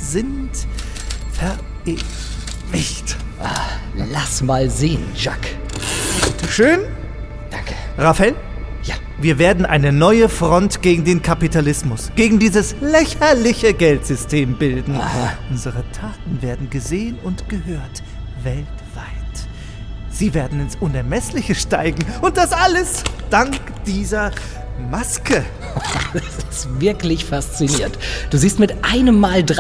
sind verewigt. Lass mal sehen, Jack. Schön. Danke. Raphael? Ja. Wir werden eine neue Front gegen den Kapitalismus, gegen dieses lächerliche Geldsystem bilden. Aha. Unsere Taten werden gesehen und gehört, weltweit. Sie werden ins Unermessliche steigen und das alles dank dieser Maske. Das ist wirklich faszinierend. Du siehst mit einem Mal